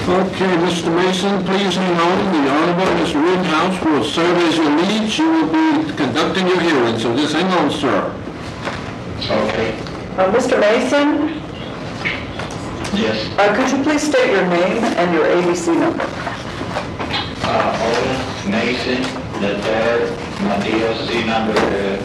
Okay, Mr. Mason, please hang on. The Honorable Mr. Rittenhouse will serve as your lead. She will be conducting your hearing, so just hang on, sir. Okay. Mr. Mason, Yes. could you please state your name and your ABC number? Owen Mason, the third. My DLC number is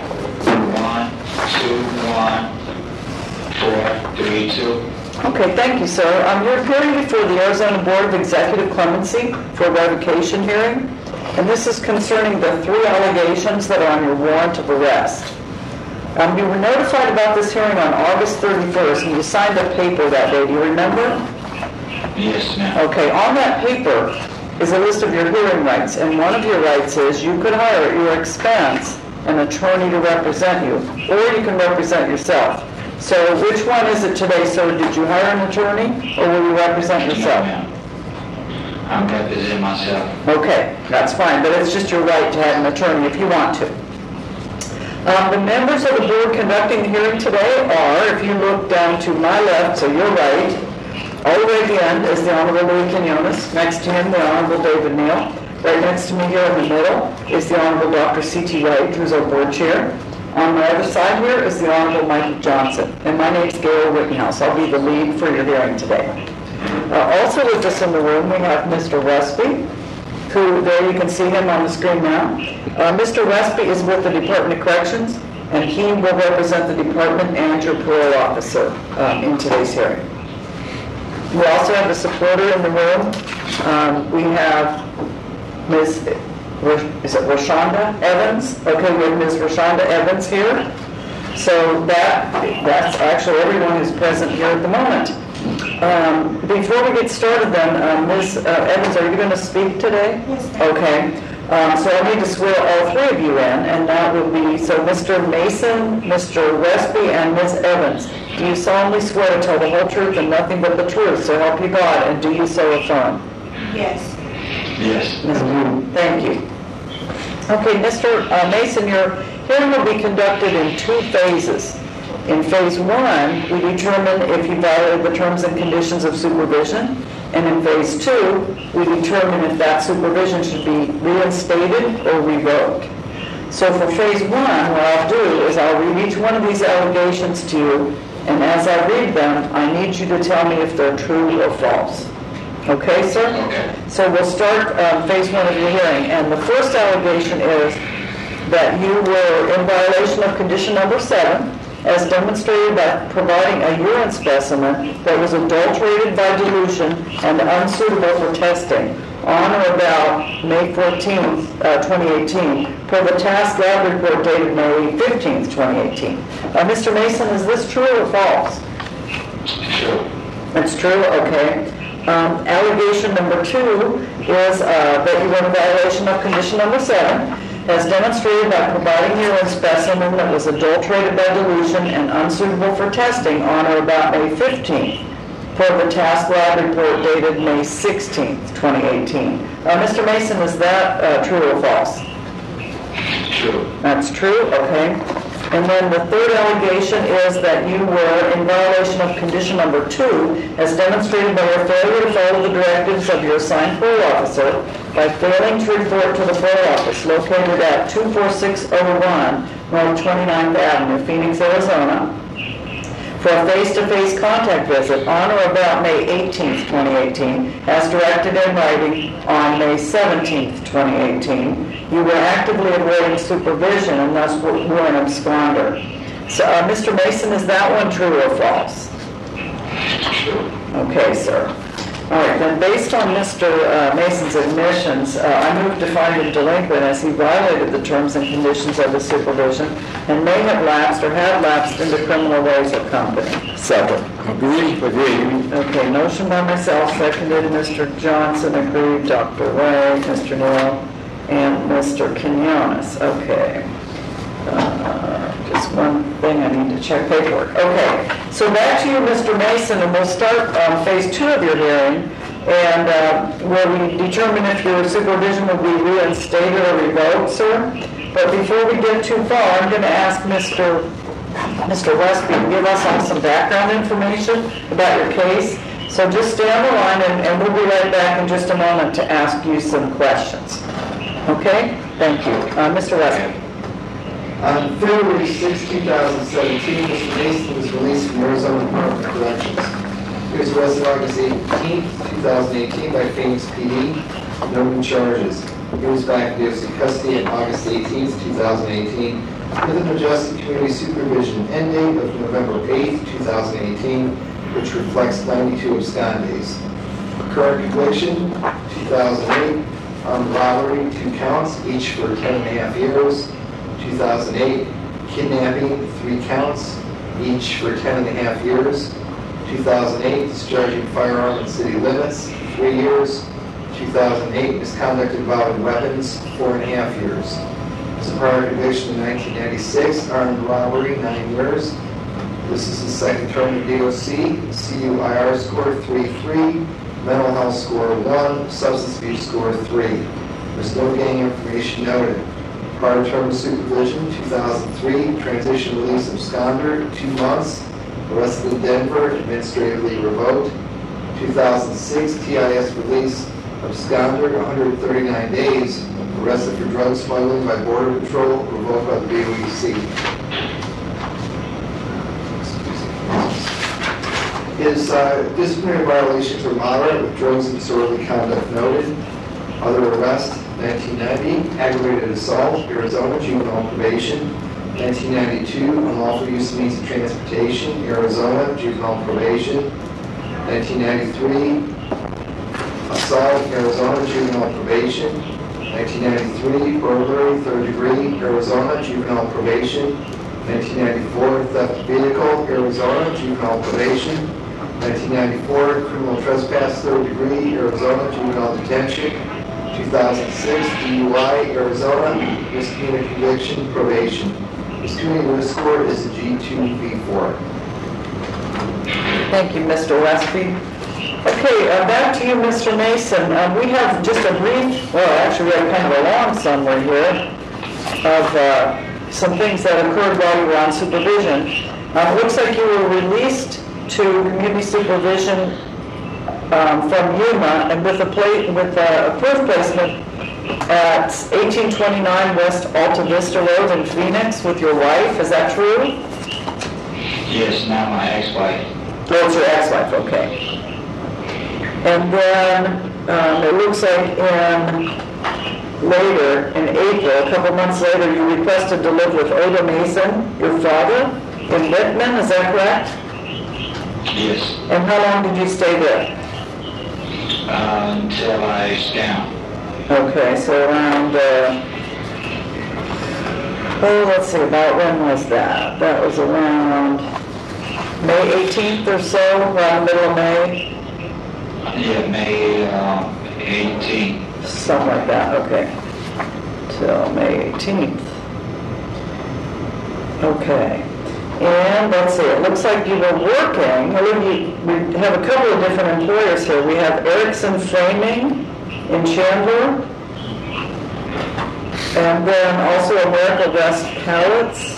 121432. Okay, thank you, sir. You're appearing before the Arizona Board of Executive Clemency for a revocation hearing, and this is concerning the 3 allegations that are on your warrant of arrest. You were notified about this hearing on August 31st, and you signed a paper that day. Do you remember? Yes, ma'am. Okay, on that paper is a list of your hearing rights, and one of your rights is you could hire at your expense an attorney to represent you, or you can represent yourself. So which one is it today, sir? Did you hire an attorney, or will you represent yourself? No, ma'am. I'm representing myself. Okay, that's fine, but it's just your right to have an attorney if you want to. The members of the board conducting the hearing today are, if you look down to my left, so your right, all the way at the end is the Honorable Louis Quinones. Next to him, the Honorable David Neal. Right next to me here in the middle is the Honorable Dr. C.T. Wright, who's our board chair. On my other side here is the Honorable Michael Johnson. And my name's Gail Rittenhouse. I'll be the lead for your hearing today. Also with us in the room, we have Mr. Westby, who, there you can see him on the screen now. Mr. Westby is with the Department of Corrections, and he will represent the department and your parole officer in today's hearing. We also have a supporter in the room. We have Ms. Is it Rashonda Evans? Okay, we have Ms. Rashonda Evans here. So that's actually everyone who's present here at the moment. Before we get started then, Ms. Evans, are you going to speak today? Yes, ma'am. Okay. So I need to swear all 3 of you in, and that will be, so Mr. Mason, Mr. Westby, and Ms. Evans. Do you solemnly swear to tell the whole truth and nothing but the truth, so help you God, and do you so affirm? Yes. Yes. Thank you. Okay, Mr. Mason, your hearing will be conducted in 2 phases. In phase 1, we determine if you violated the terms and conditions of supervision, and in phase 2, we determine if that supervision should be reinstated or revoked. So for phase 1, what I'll do is I'll read each one of these allegations to you, and as I read them, I need you to tell me if they're true or false. Okay, sir? Okay. So we'll start phase 1 of your hearing, and the first allegation is that you were in violation of condition number 7, as demonstrated by providing a urine specimen that was adulterated by dilution and unsuitable for testing on or about May 14th, 2018, per the task lab report dated May 15th, 2018. Mr. Mason, is this true or false? True. It's true? Okay. Allegation number 2 is that you were in violation of condition number 7, as demonstrated by providing urine specimen that was adulterated by dilution and unsuitable for testing on or about May 15th, per the task lab report dated May 16th, 2018. Mr. Mason, is that true or false? True. That's true, okay. And then the third allegation is that you were in violation of condition number 2, as demonstrated by your failure to follow the directives of your assigned parole officer by failing to report to the parole office located at 24601 North 29th Avenue, Phoenix, Arizona, for a face-to-face contact visit on or about May 18th, 2018, as directed in writing on May 17th, 2018. You were actively avoiding supervision and thus were an absconder. So, Mr. Mason, is that one true or false? True. Okay, sir. All right, then based on Mr. Mason's admissions, I move to find him delinquent as he violated the terms and conditions of the supervision and may have lapsed or have lapsed into criminal ways or company. Second. Agreed. Okay, motion by myself, seconded Mr. Johnson, agreed, Dr. Ray, Mr. Neal, and Mr. Quinones. Okay. Just one thing, I need to check paperwork. Okay, so back to you, Mr. Mason, and we'll start phase 2 of your hearing, and where we determine if your supervision will be reinstated or revoked, sir. But before we get too far, I'm going to ask Mr. Westby to give us some background information about your case. So just stay on the line, and we'll be right back in just a moment to ask you some questions. Okay? Thank you. Mr. Westby. On February 6, 2017, Mr. Mason was released from Arizona Department of Corrections. He was arrested August 18, 2018 by Phoenix PD. No new charges. He was back in DOC custody on August 18, 2018 with an adjusted community supervision end date of November 8, 2018, which reflects 92 abscond days. Current conviction, 2008, armed robbery, 2 counts, each for 10.5 years. 2008, kidnapping, 3 counts, each for 10.5 years. 2008, discharging firearm in city limits, 3 years. 2008, misconduct involving weapons, 4.5 years. As a prior conviction in 1996, armed robbery, 9 years. This is his second term at DOC, CUIR score 3.3, mental health score 1, substance abuse score 3. There's no gang information noted. Prior term of supervision, 2003, transition release absconder, 2 months, arrested in Denver, administratively revoked. 2006, TIS release absconder, 139 days, arrested for drug smuggling by Border Patrol, revoked by the BOEC. His disciplinary violations were moderate, with drugs and disorderly conduct noted. Other arrest, 1990, aggravated assault, Arizona, juvenile probation. 1992, unlawful use of means of transportation, Arizona, juvenile probation. 1993, assault, Arizona, juvenile probation. 1993, burglary, 3rd degree, Arizona, juvenile probation. 1994, theft of vehicle, Arizona, juvenile probation. 1994, criminal trespass, 3rd degree, Arizona, juvenile detention. 2006, DUI, Arizona, misdemeanor conviction, probation. His community risk score is a G2V4. Thank you, Mr. Westby. Okay, back to you, Mr. Mason. We have just a brief, well, actually we have kind of a long summary here of some things that occurred while you were on supervision. It looks like you were released to community supervision from Yuma and with approved placement at 1829 West Alta Vista Road in Phoenix with your wife. Is that true? Yes, now my ex-wife. Oh, it's your ex-wife, okay. And then it looks like later, in April, a couple months later, you requested to live with Oda Mason, your father, in Whitman, is that correct? Yes. And how long did you stay there? Until I scam. Okay, so around, let's see, about when was that? That was around May 18th or so, around the middle of May? Yeah, May 18th. Something like that, okay. Till May 18th. Okay. And let's see, it looks like you were working, we have a couple of different employers here. We have Erickson Framing in Chandler, and then also America West Pallets.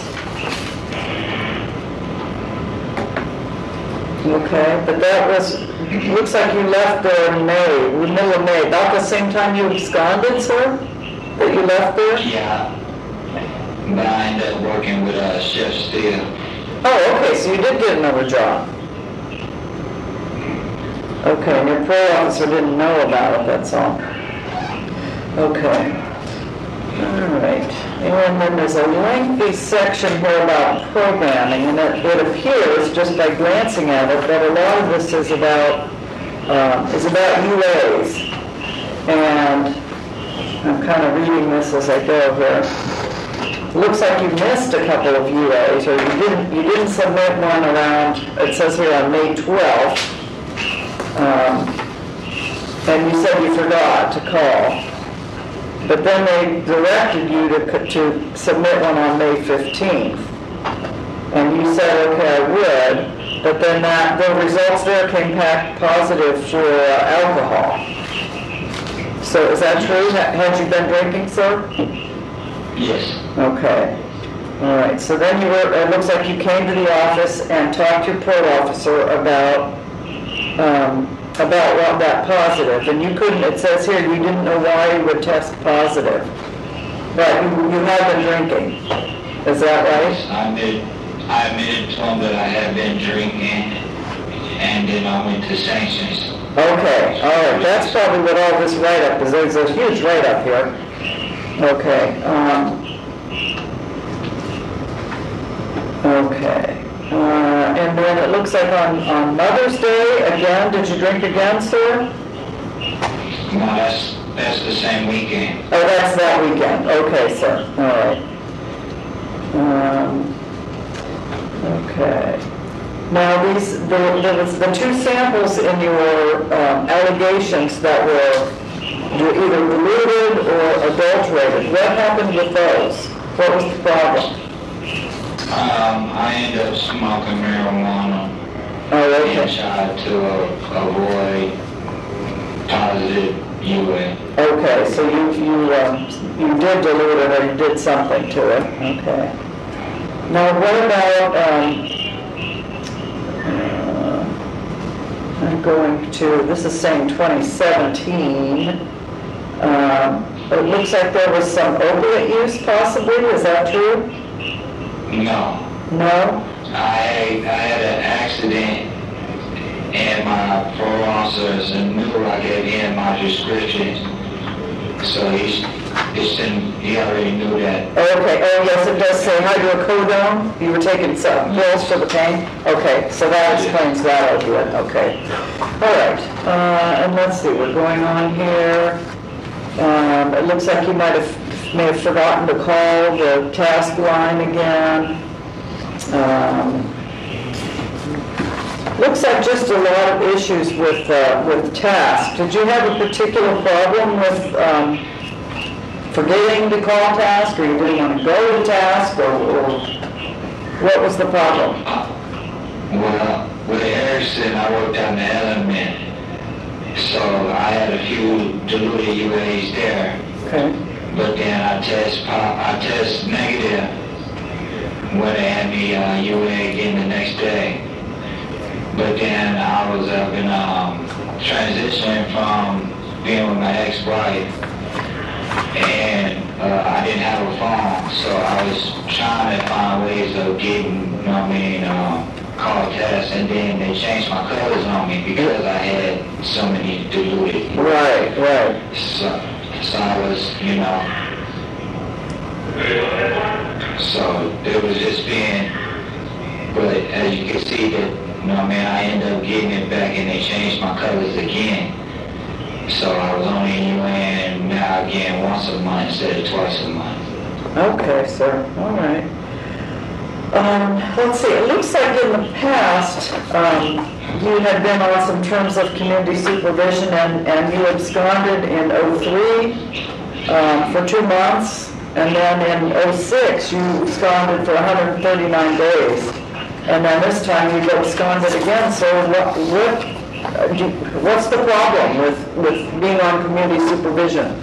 Okay, but that was, looks like you left there in May, middle of May, about the same time you absconded, sir? That you left there? Yeah. But I ended up working with Chef Steele. Oh, okay, so you did get another job. Okay, and your parole officer didn't know about it, that's all. Okay. All right. And then there's a lengthy section here about programming, and it appears, just by glancing at it, that a lot of this is about UAs. And I'm kind of reading this as I go here. Looks like you missed a couple of UAs, or you didn't submit one around, it says here on May 12th, and you said you forgot to call. But then they directed you to submit one on May 15th. And you said, okay, I would, but then the results there came back positive for alcohol. So is that true? Had you been drinking, sir? Yes. Okay. All right. So then it looks like you came to the office and talked to your parole officer about about what that positive, and you couldn't, it says here, you didn't know why you would test positive, but you have been drinking. Is that right? I admitted to him that I had been drinking, and then I went to sanctions. Okay, all right, that's probably what all this write-up is. There's a huge write-up here. Okay, and then it looks like on Mother's Day, again, did you drink again, sir? No, that's the same weekend. Oh, that's that weekend. Okay, sir. All right. Okay. Now, there was the two samples in your allegations that were either diluted or adulterated. What happened with those? What was the problem? I ended up smoking marijuana Oh, and okay. tried to avoid positive UA. Okay, so you did dilute it or you did something to it. Okay. Now, what about I'm going to, this is saying 2017. It looks like there was some opiate use possibly, is that true? No. No? I had an accident and my parole officers knew I gave him my prescription. So he already knew that. Okay, oh yes, it does say hydrocodone. You were taking some pills for the pain? Okay, so that explains that opiate. Okay. All right, and let's see, we're going on here. It looks like you may have forgotten to call the task line again. Looks like just a lot of issues with task. Did you have a particular problem with forgetting to call task, or you didn't want to go to task, or what was the problem? Well, with Erickson, I worked on the element, so I had a few diluted UAs there. Okay. But then I test negative when they had me UA again the next day. But then I was up in transitioning from being with my ex-wife, and I didn't have a phone, so I was trying to find ways of getting, call tests, and then they changed my colors on me because I had so many diluted. Right. So I was, so it was just being, but as you can see that, I ended up getting it back and they changed my colors again. So I was only UAing now again once a month instead of twice a month. Okay, sir. All right. Let's see. It looks like in the past you had been on some terms of community supervision and you absconded in 03 for 2 months, and then in 06 you absconded for 139 days. And then this time you've absconded again. So what's the problem with being on community supervision?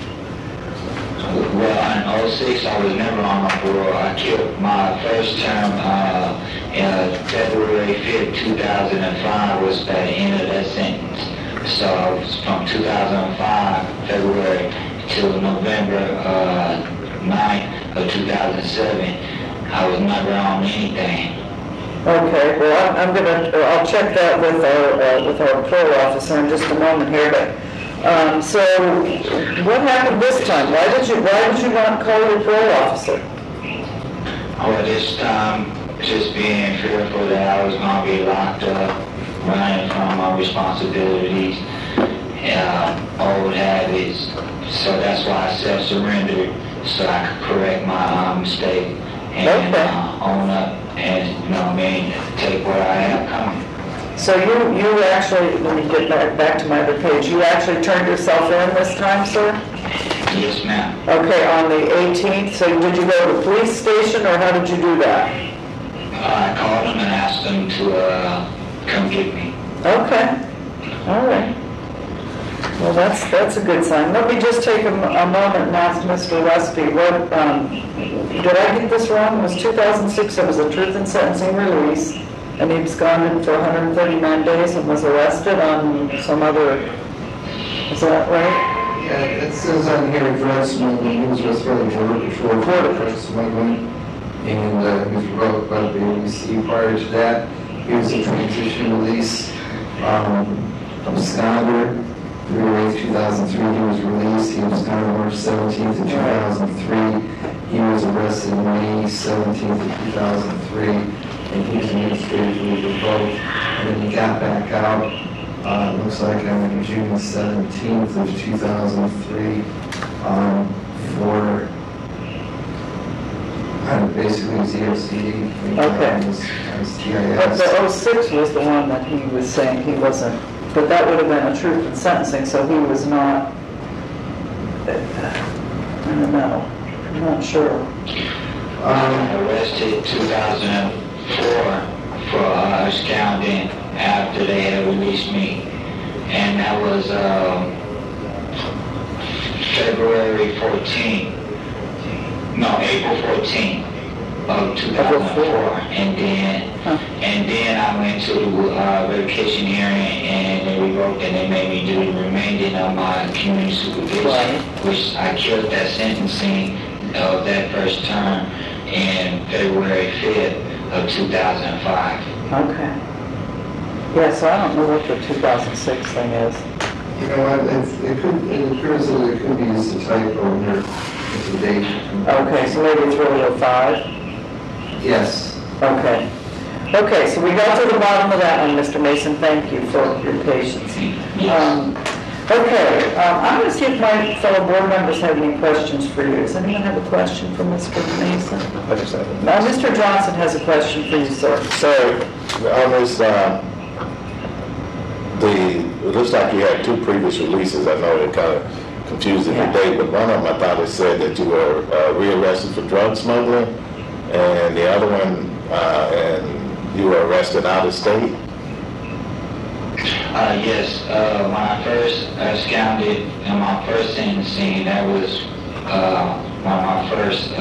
Well, in 06, I was never on my parole. I killed my first term in February 5th, 2005 was the end of that sentence. So I was from 2005, February, till November 9th of 2007. I was never on anything. Okay, well, I'll check that with our parole officer in just a moment here. But so, what happened this time? Why did you not call your parole officer? Well, this time, just being fearful that I was going to be locked up, running from my responsibilities, old habits. So that's why I self-surrendered, so I could correct my mistake and own up. And, take what I have coming. So you actually, let me get back to my other page, you actually turned yourself in this time, sir? Yes, ma'am. Okay, on the 18th, so did you go to the police station, or how did you do that? I called them and asked them to come get me. Okay, all right. Well, that's a good sign. Let me just take a moment and ask Mr. Rusty, what, did I get this wrong? It was 2006, it was a truth in sentencing release. And he absconded for 139 days and was arrested on some other, is that right? Yeah, it says on here drug smuggling. He was arrested by the Border Patrol for drug smuggling, and he was revoked by the ABC. Prior to that, he was in transition release. Absconder, February 2003, he was released. He absconded March 17th of 2003. He was arrested May 17th of 2003, and he was administratively revoked. And then he got back out, looks like on June 17th of 2003, for basically his EOCD. Okay. His But TIS. the 06 was the one that he was saying he wasn't, but that would have been a truth in sentencing, so he was not, I don't know, I'm not sure. Arrested 2004 for absconding after they had released me, and that was February 14th. No, April 14th of 2004, and then I went to revocation hearing, and they revoked, and they made me do the remaining of my community supervision, Right. which I killed that sentencing of that first term in February 5th of 2005. Okay. Yeah, so I don't know what the 2006 thing is. You know what, it appears that it could be just a typo here. It's a date. Okay, so maybe it's really 05? Yes. Okay. Okay, so we got to the bottom of that one, Mr. Mason. Thank you for your patience. Okay, I'm going to see if my fellow board members have any questions for you. Does anyone have a question for Mr. Mason? I just have it. Mr. Johnson has a question for you, sir. So, on this, it looks like you had two previous releases. I know it kind of confused the date, but one of them I thought it said that you were rearrested for drug smuggling, and the other one, and you were arrested out of state. Yes, when I first absconded in my first sentencing, that was one of my first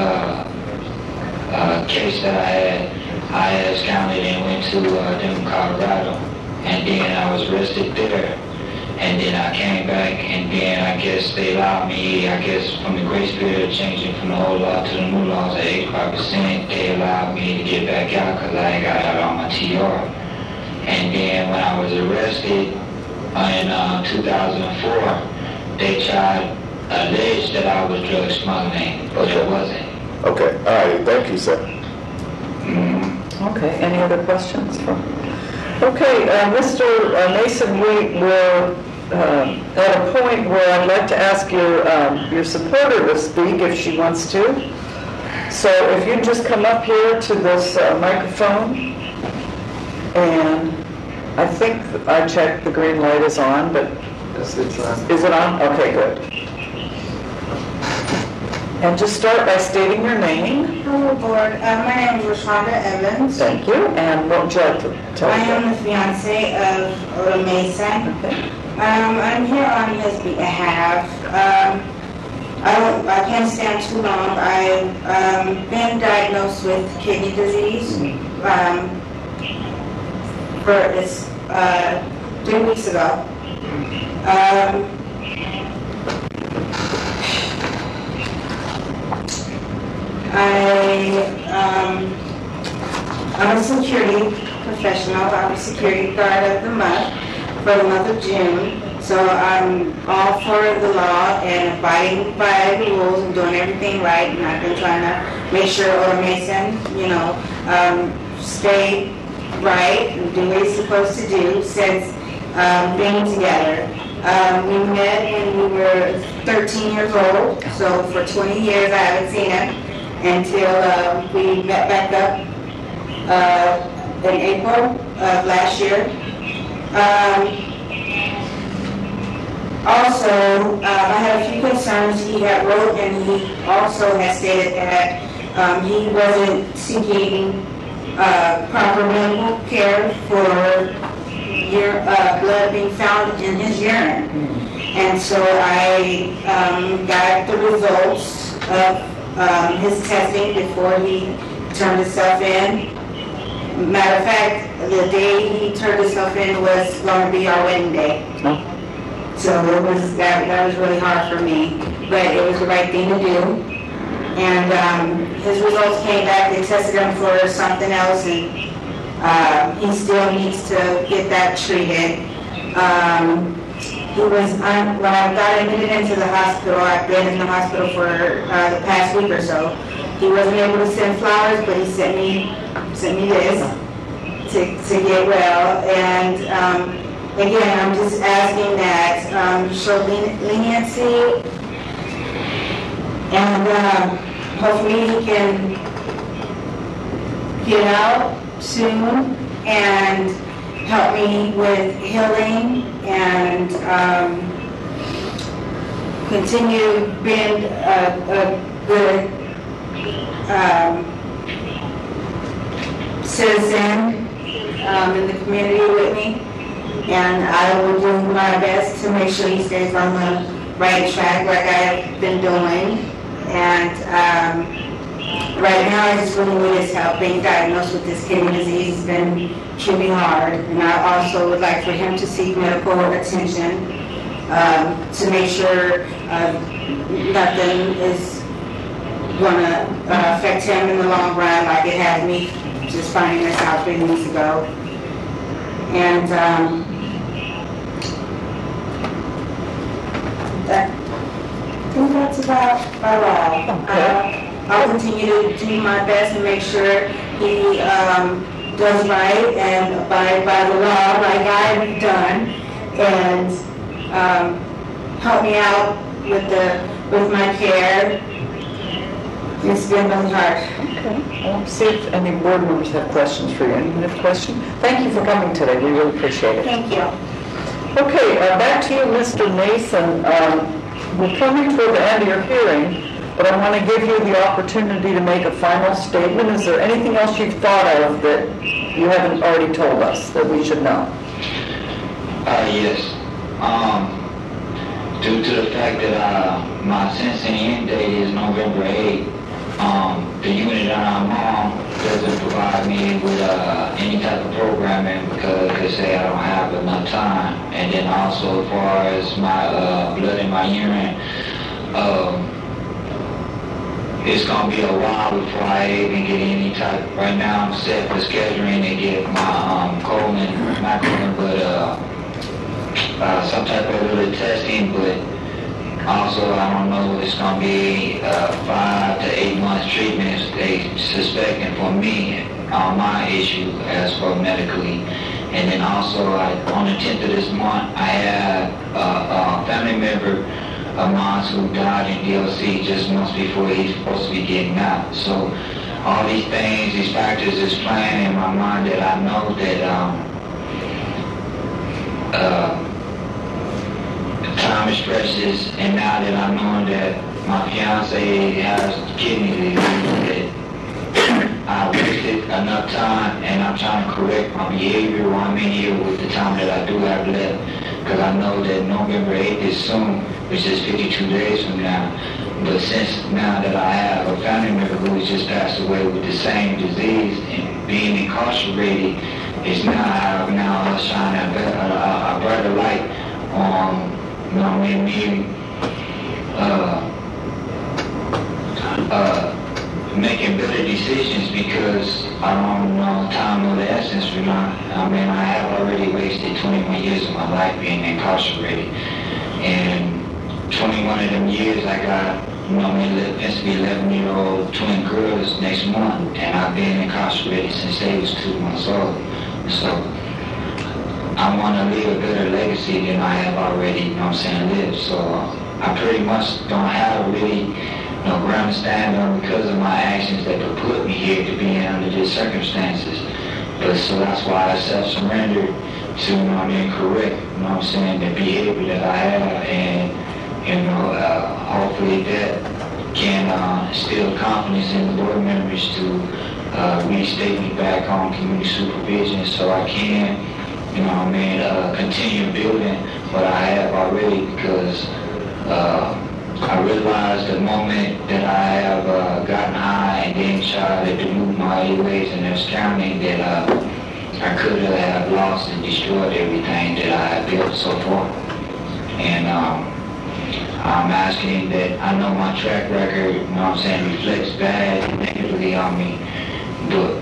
case that I absconded and went to Denver, Colorado, and then I was arrested there, and then I came back, and then I guess they allowed me, I guess from the grace period changing from the old law to the new laws at 85%, they allowed me to get back out because I got out on my TR. And then when I was arrested in 2004, they tried alleged that I was drug smuggling, but it wasn't. Okay, all right, thank you, sir. Okay, any other questions? Okay, Mr. Mason, we were at a point where I'd like to ask your supporter to speak if she wants to. So if you'd just come up here to this microphone, and I think I checked the green light is on, but Yes, it's on. is it on? Okay, good. And just start by stating your name. Hello, board. My name is Rashonda Evans. Thank you. And what would you like to tell I us? am the fiance of Oda Mason. Okay. I'm here on his behalf. I can't stand too long. I've been diagnosed with kidney disease. For this 3 weeks ago. I'm a security professional. I'm a security guard of the month for the month of June. So I'm all for the law and abiding by the rules and doing everything right. And I've been trying to make sure Oda Mason, stay right and do what he's supposed to do since being together. We met when we were 13 years old. So for 20 years I haven't seen him until we met back up in April of last year. Also, I had a few concerns he had wrote, and he also had stated that he wasn't seeking proper medical care for blood being found in his urine. And so I got the results of his testing before he turned himself in. Matter of fact, the day he turned himself in was going to be our wedding day. No? So it was, that was really hard for me, but it was the right thing to do. And his results came back, they tested him for something else, and he still needs to get that treated. He was, when I got admitted into the hospital, I've been in the hospital for the past week or so. He wasn't able to send flowers, but he sent me this to get well. And again, I'm just asking that show leniency, and hopefully he can get out soon and help me with healing and continue being a good citizen in the community with me. And I will do my best to make sure he stays on the right track like I've been doing. And right now I just really need his help. Being diagnosed with this kidney disease has been truly hard. And I also would like for him to seek medical attention to make sure nothing is going to affect him in the long run like it had me just finding this out 3 weeks ago. And I think that's about all. I'll continue to do my best and make sure he does right and abide by the law like I've done, and help me out with my care. It's been really hard. Okay. I'll see if any board members have questions for you. Anyone have a question? Thank you for coming today. We really appreciate it. Thank you. Okay, back to you, Mr. Nason. We're coming toward the end of your hearing, but I want to give you the opportunity to make a final statement. Is there anything else you've thought of that you haven't already told us that we should know? Yes. Due to the fact that my sentencing end date is November 8th, the unit that I'm on doesn't provide me with any type of programming because they say I don't have enough time. And then also as far as my blood in my urine, it's going to be a while before I even get any type. Right now I'm set for scheduling to get my colon, not colon, but some type of little testing, but also I don't know if it's going to be 5 to 8 months treatment they suspecting for me on my issue as for medically. And then also on the 10th of this month I had a family member of mine who died in DLC just months before he's supposed to be getting out. So all these things, these factors is playing in my mind that I know that time stretches, and now that I know that my fiance has kidney disease, that I wasted enough time, and I'm trying to correct my behavior while I'm in here with the time that I do have left, because I know that November 8th is soon, which is 52 days from now. But since now that I have a family member who has just passed away with the same disease and being incarcerated, it's now shining a brighter light on me making better decisions, because I don't know time of the essence for not. I mean, I have already wasted 21 years of my life being incarcerated, and 21 of them years I got, supposed to be 11-year-old twin girls next month, and I've been incarcerated since they was 2 months old. So I want to leave a better legacy than I have already, lived. So I pretty much don't have really no ground to stand on because of my actions that could put me here to be under these circumstances. But so that's why I self-surrendered to, correct, the behavior that I have, and, hopefully that can instill confidence in the board members to reinstate me back on community supervision so I can, continue building what I have already, because I realized the moment that I have gotten high and then tried to move my ways in this county that I could have lost and destroyed everything that I had built so far. And I'm asking that I know my track record, you know what I'm saying, reflects bad and negatively on me, but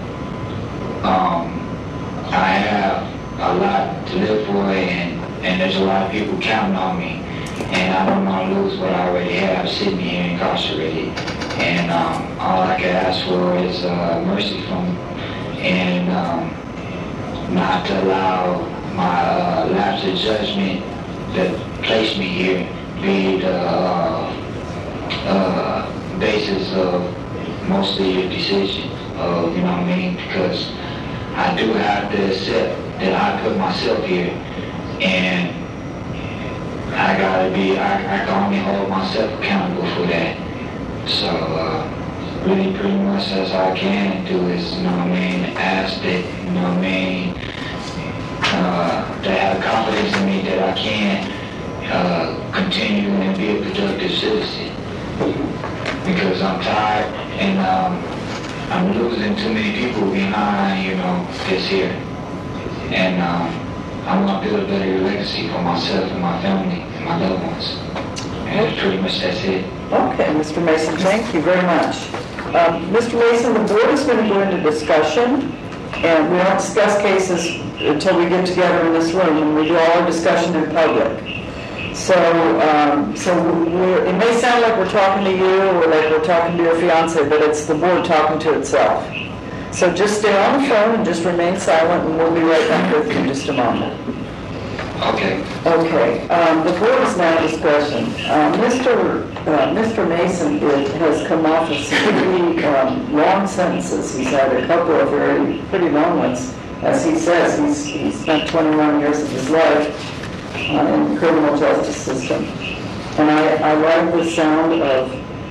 I have a lot to live for, and there's a lot of people counting on me, and I don't want to lose what I already have sitting here incarcerated. And all I can ask for is mercy from, and not to allow my lapse of judgment that placed me here be the basis of most of your decisions, you know what I mean? Because I do have to accept that I put myself here, and I can only hold myself accountable for that. So, really pretty much as I can do is, you know what I mean, ask that, you know what I mean, to have confidence in me that I can continue and be a productive citizen. Because I'm tired and I'm losing too many people behind, you know, this here. And I want to build a better legacy for myself and my family and my loved ones. And pretty much that's it. Okay, Mr. Mason, thank you very much. Mr. Mason, the board is going to go into discussion, and we don't discuss cases until we get together in this room, and we do all our discussion in public. So it may sound like we're talking to you or like we're talking to your fiance, but it's the board talking to itself. So just stay on the phone and just remain silent, and we'll be right back with you in just a moment. Okay. Okay. The board is now discussing. Mr. Mason has come off of some pretty long sentences. He's had a couple of pretty long ones. As he says, he's spent 21 years of his life in the criminal justice system. And I like the sound of,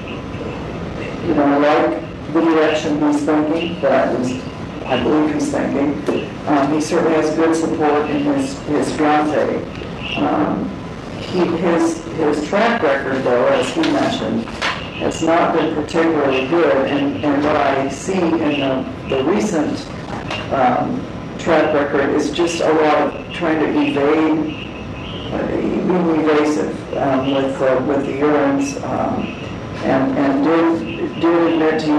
I like the direction he's thinking, I believe he's thinking. He certainly has good support in his fiancée. His track record, though, as he mentioned, has not been particularly good. And what I see in the recent track record is just a lot of trying to evade, being evasive with the hearings, and did admit to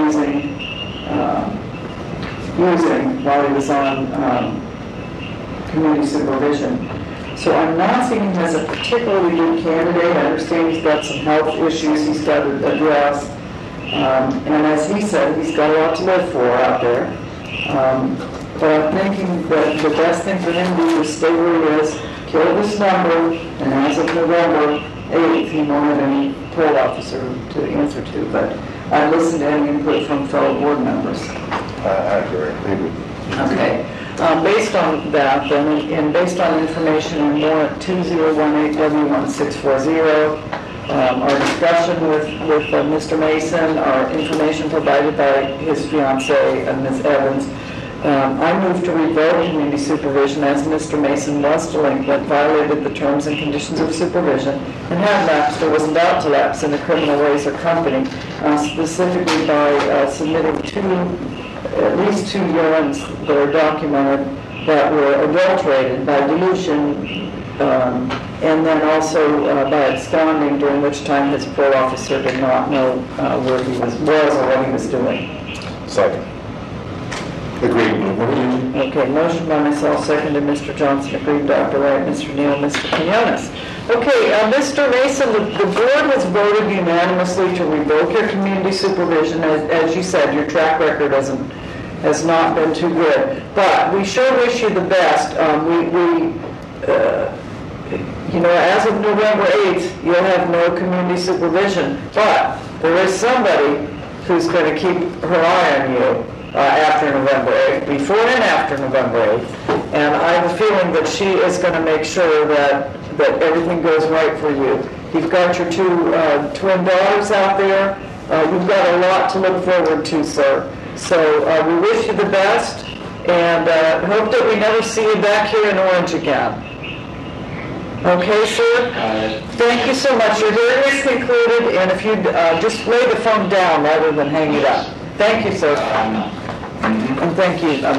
using while he was on community supervision. So I'm not seeing him as a particularly good candidate. I understand he's got some health issues he's got to address. And as he said, he's got a lot to live for out there. But I'm thinking that the best thing for him to do is stay where he is, kill this number, and as of November 8th, he won't have any parole officer to answer to. But I listened to any input from fellow board members. I agree. Okay. Based on that, then, and based on information in warrant 2018W1640, our discussion with Mr. Mason, our information provided by his fiancée, Ms. Evans, I move to revoke community supervision as Mr. Mason was delinquent, violated the terms and conditions of supervision, and had lapsed or was about to lapse in the criminal ways or company, specifically by submitting at least two urines that are documented that were adulterated by dilution, and then also by absconding, during which time his parole officer did not know where he was or what he was doing. Second. Agreed. Okay, motion by myself, seconded Mr. Johnson, agreed Dr. Wright, Mr. Neal, Mr. Quinones. Okay, Mr. Mason, the board has voted unanimously to revoke your community supervision. As you said, your track record has not been too good. But we sure wish you the best. As of November 8th, you'll have no community supervision. But there is somebody who's going to keep her eye on you after November 8th, before and after November 8th. And I have a feeling that she is going to make sure that everything goes right for you. You've got your two twin daughters out there. You've got a lot to look forward to, sir. So we wish you the best, and hope that we never see you back here in Orange again. Okay, sir? Thank you so much. Your hearing is concluded, and if you just lay the phone down rather than hang it up. Thank you, sir. And thank you,